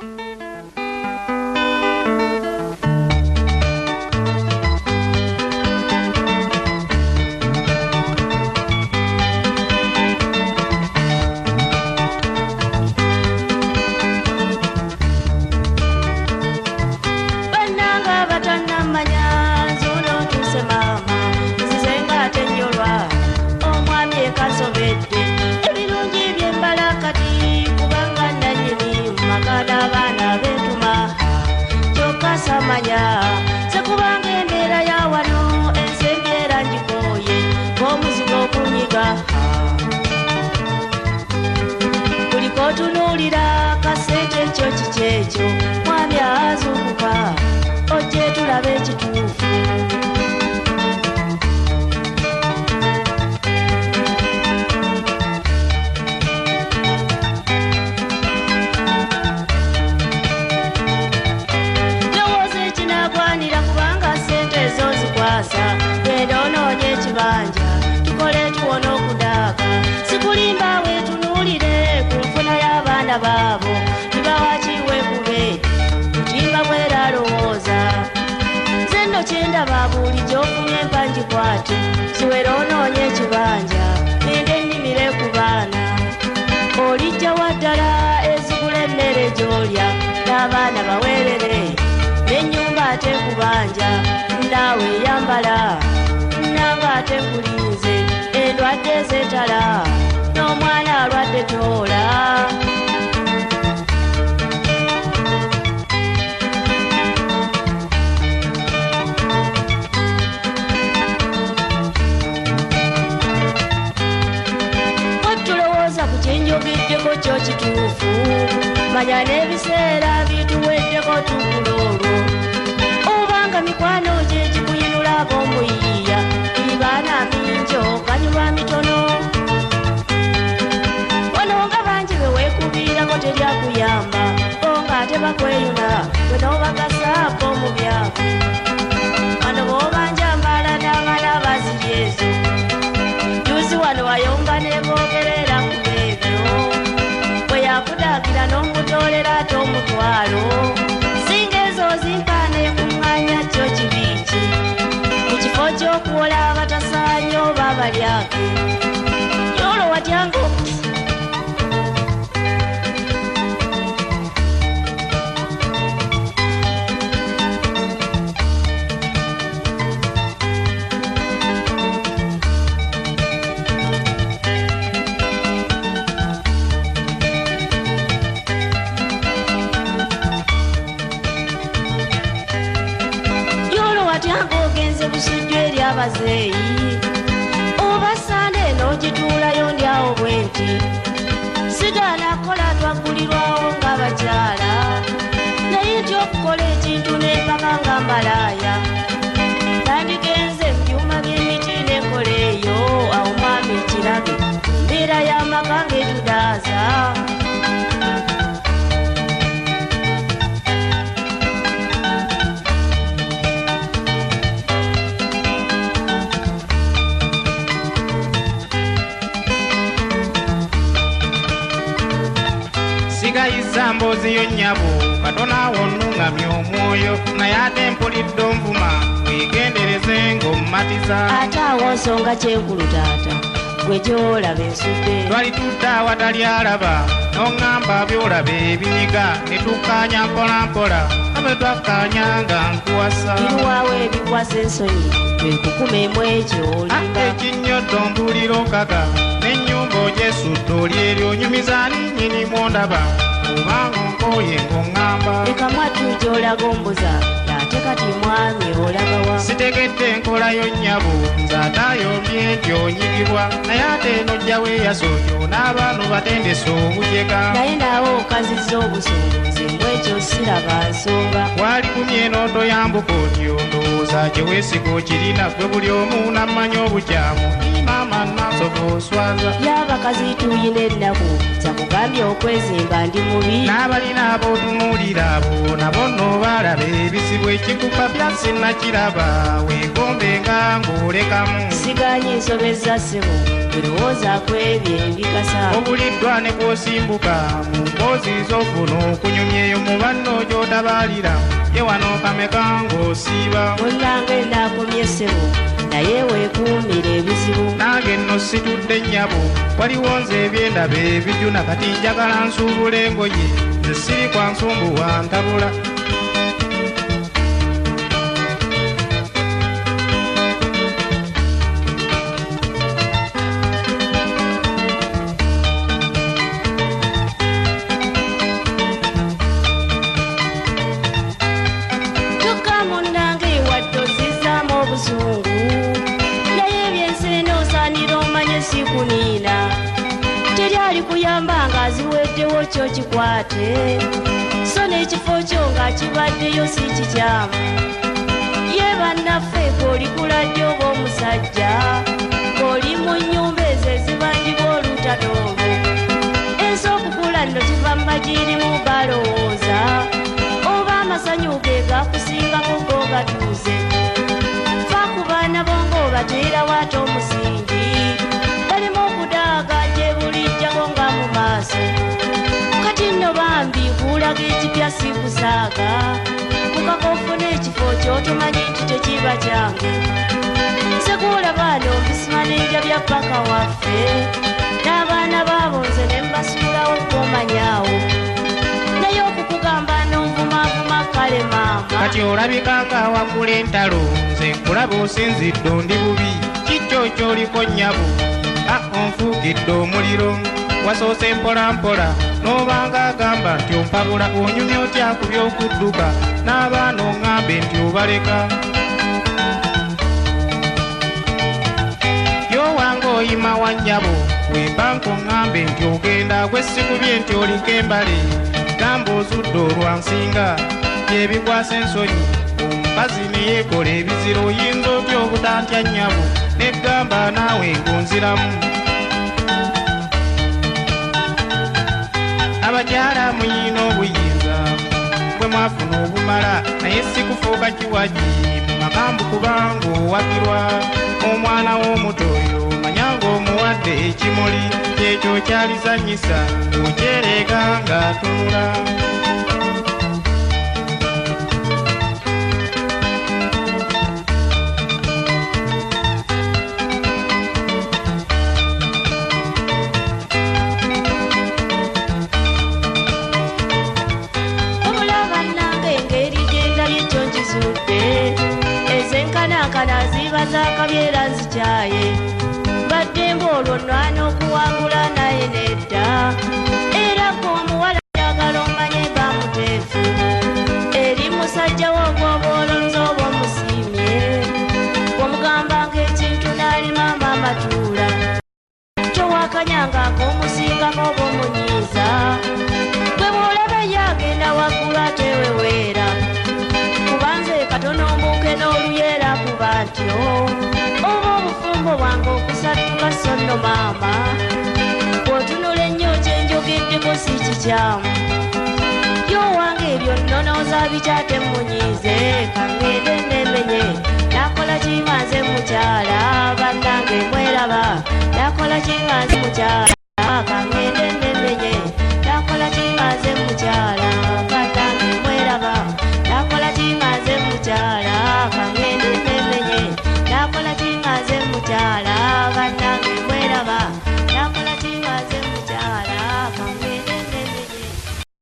Sekubanga embeera ya wano ensembyera njikoye ng'omuzigo okunyiga buli k'otunuulira kasente ekyo kikyekyo mwami azuukuka ojje tulabe ekituufu genda onoonye ekibanja tukole tuwona okudaaga sikulimba weetunuulire ku nfuna y'abaana baabo tibawakiwe kubeeti mutimba bwera alowooza nze nno kyendaba buli gy'ofunye mpanjikwate siwera onoonye ekibanja ngende ennimire ku baana olijja waddala ezigula emmere gy'olya n'abaana baweerere n'ennyumba ate kubanja naawe yambala nanga ate nkulinze endwadde ezeetala n'omwana alwadde toola watulowooza ku kyenjogeddeko kyo kituufu manya n'ebiseera bituweddeko tukula olwo obanga mikwano gye gikuyinula ab'omuyiiya ibaana mingi okanyulwa mitono wano nga bangi be weekubiirako teryakuyamba bonga ate bakweyuna bwe n'obagasaako mu byako wano b'obanja mbaala n'abaana abaziri ezo juzi wano wayonga neeboogerera ku beebyo bwe yakudaagira n'omutoolera ate omutwalo singa ezo zimpaane kuŋŋaanya kyo kibiki mu kifo ky'okuwola abatasaanye oba abalyake yolo watyanga busujju eri abazeeyi oba sande n'ogituulayo ndyawo bwenti sigaana kola twagulirwawo ng'abakyala naye nti okukola ekintu n'empaka nga mbalaaya tandigenze mu byuma by'emiti n'enkola eyo awo mwami ekirage mbeera y'amaka ng'etudaaza sigayiza mboozi yo nnyabo katona wonnungamya omwoyo naye ate mpulidde onvuma weegendereze ng'ommatiza ate awo nsonga kyenkulu taata gwe gy'olaba ensudde twali tudde awatali alaba n'oŋŋamba by'olaba ebinyiga ne tukkaanya mpolampola abe twakkaanya nga nkuwasa biruwawo ebikwasa ensonyi twekukumemu ekyo olimba ekinnyoddo mbuulira okaga n'ennyumba ogyesudde oli eryo onyumiza ninnyini mwondaba obanga onkooye ng'oŋŋamba leka mwattu gy'olaga ombuza ate kati mwami olagawa sitegedde enkolayo nnyabo nze ataayombye nti onyigibwa naye ate enojja weeyaso otyo n'abaana batendesa obujega naye naawe okazizza obusobozi mbwekyo siraba nsonga waligumye n'otoyambuka otyo ndowooza gye weesiga okirina gwe buli omu n'ammanya obukyamu mama nasoka oswaza y'abakazi tuyina ennaku zakugambye okwezimba ndi mubi n'abalina ab'otunuulira abo nabo nno balaba ebizibu ekikupa byasinakiraba weegombenga ng'olekamu siganye nsobeza ssebo birowoozaako ebyo embikasa obuliddwa ne bw'osimbuka mu mboozi z'ofuna okunyumya eyo mu banno gy'otabaalira ye wano kameka ng'osiiba munnange naakomye ssebo naye weekuumira ebizibu nange nno situdde nnyabo waliwo nze ebyendaba ebijuna kati njagala nsuubula engoye nze siri kwa nsumbu wa ntabula sikuniina teri alikuyamba nga aziweddewo kyo kikwate so n'ekifo kyo nga kibaddeyo si kikyamu ye bannaffe g'olikula ddyo oba omusajja ng'oli mu nnyumba ezo ezibangibwa olutatongo ensi okukula nno kiva mu magirimu balowooza oba amasanyu ge gakusingako go gatuuze fa ku baana bo ng'obateera waate omusingi nga mu maaso kati nno bambi kuulaga ekipya sikusaaga kukakofuna ekifo kyotomanyi nti tekiba kyange nsekula baana ombisima n'enjabya paka waffe n'abaana baabo nze ne mbasuulawo kwomanyaawo naye okukugamba n'onvumavuma kale maama kati olabika nga wakula entalo nze nkulaba osinzidde ondi bubi kikyo kyoliko nnyabo onfuukidde omuliro wasoose mpolampola n'obanga agamba nti ompabula onyumya otya ku by'okudduka n'abaana oŋŋambe nti obaleka yowange oyima wa nnyabo wembanka oŋŋambe nti ogenda gwe sikubye nti oliko embale gamba ozudde olwansinga byebikwasa ensonyi omukazi ne yeekola ebiziro oyinza otya obutantya nnyabo neggamba naawe ng'onziramu abakyala muyina obuyinza bwe mwafuna obumala naye sikufuuka kiwagi mu makambu kubanga owagirwa omwana w'omuto oyo manyanga omuwadde ekimuli kyekyo kyalizanyisa okyereega ng'atunula ezenkanankana ziba zakabyera nzikyaye badde ng'olwo nwana okuwangula naye nedda era g'omuwala yagala omanye gamuteefu eri musajja wo gw'oba olonze oba omusiimye omugamba ng'ekintu n'alima amatuula towakanyanga ng'omusingako oba omunyiiza gwe bw'olaba yagenda waggulu ateweweera kubanze katono mbuke n'oluyeera kuba ntyo oba obufumbo bwange okusattuka sonno maama bw'otunula ennyo kyenjogeddeko si kikyamu yowange ebyo nnonooza bikyate munyiize kangende nemenye nakola kimanze mukyala bannange mweraba nakola kimanze mukyala kangende nemenye nakola kimanze